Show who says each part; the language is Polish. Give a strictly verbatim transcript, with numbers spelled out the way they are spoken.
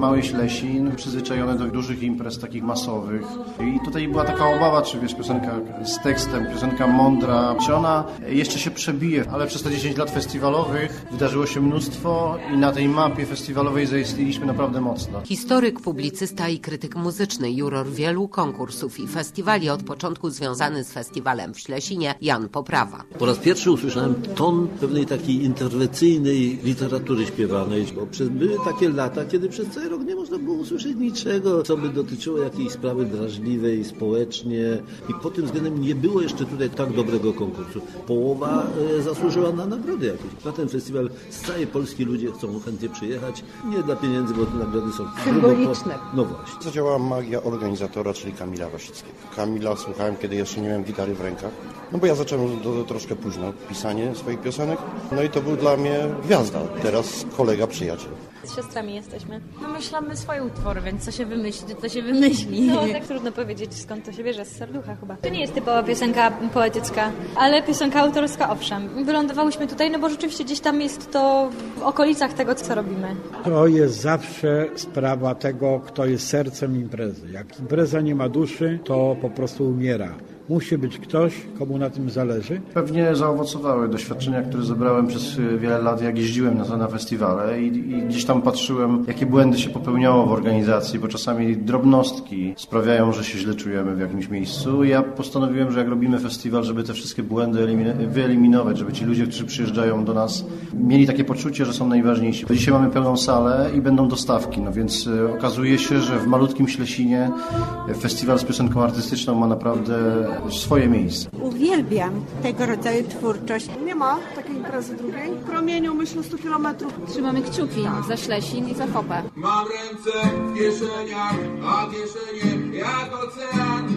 Speaker 1: mały Ślesin, przyzwyczajony do dużych imprez takich masowych. I tutaj była taka obawa, czy wiesz, piosenka z tekstem, piosenka mądra, czy ona jeszcze się przebije, ale przez te dziesięć lat festiwalowych wydarzyło się mnóstwo i na tej mapie festiwalowej zaistnieliśmy naprawdę mocno.
Speaker 2: Historyk, publicysta i krytyk muzyczny, juror wielu konkursów i festiwali, od początku związany z festiwalem w Ślesinie, Jan Poprawa.
Speaker 3: Po raz pierwszy usłyszałem ton pewnej takiej interwencyjnej literatury śpiewanej, bo przez, były takie lata, kiedy przez cały rok nie można było usłyszeć niczego, co by dotyczyło jakiejś sprawy drażliwej społecznie i pod tym względem nie było jeszcze tutaj tak dobrego konkursu. Połowa e, zasłużyła na nagrody jakieś. Na ten festiwal z całej Polski ludzie chcą chętnie przyjechać, nie dla pieniędzy, bo te nagrody są
Speaker 2: symboliczne.
Speaker 3: No właśnie.
Speaker 4: Zadziałała magia organizatora, czyli Kamila Wasickiego. Kamila słuchałem, kiedy jeszcze nie miałem gitary w rękach, no bo ja zacząłem do, do troszkę późno pisanie swoich piosenek, no i to był dla mnie gwiazda, teraz kolega, przyjaciel.
Speaker 5: Z siostrami jesteśmy.
Speaker 6: Wymyślamy swoje utwory, więc co się wymyśli, to się wymyśli.
Speaker 5: No tak trudno powiedzieć, skąd to się bierze, z serducha chyba. To nie jest typowa piosenka poetycka, ale piosenka autorska owszem. Wylądowałyśmy tutaj, no bo rzeczywiście gdzieś tam jest to w okolicach tego, co robimy.
Speaker 7: To jest zawsze sprawa tego, kto jest sercem imprezy. Jak impreza nie ma duszy, to po prostu umiera. Musi być ktoś, komu na tym zależy.
Speaker 1: Pewnie zaowocowały doświadczenia, które zebrałem przez wiele lat, jak jeździłem na, na festiwale i, i gdzieś tam patrzyłem, jakie błędy się popełniało w organizacji, bo czasami drobnostki sprawiają, że się źle czujemy w jakimś miejscu. Ja postanowiłem, że jak robimy festiwal, żeby te wszystkie błędy elimine- wyeliminować, żeby ci ludzie, którzy przyjeżdżają do nas, mieli takie poczucie, że są najważniejsi. Bo dzisiaj mamy pełną salę i będą dostawki, no więc y, okazuje się, że w malutkim Ślesinie festiwal z piosenką artystyczną ma naprawdę swoje miejsce.
Speaker 8: Uwielbiam tego rodzaju twórczość.
Speaker 9: Nie ma takiej imprezy drugiej. W promieniu, myślę, stu kilometrów.
Speaker 6: Trzymamy kciuki tak. za Ślesin i za Hopę.
Speaker 10: Mam ręce w kieszeniach, a kieszenie jak ocean.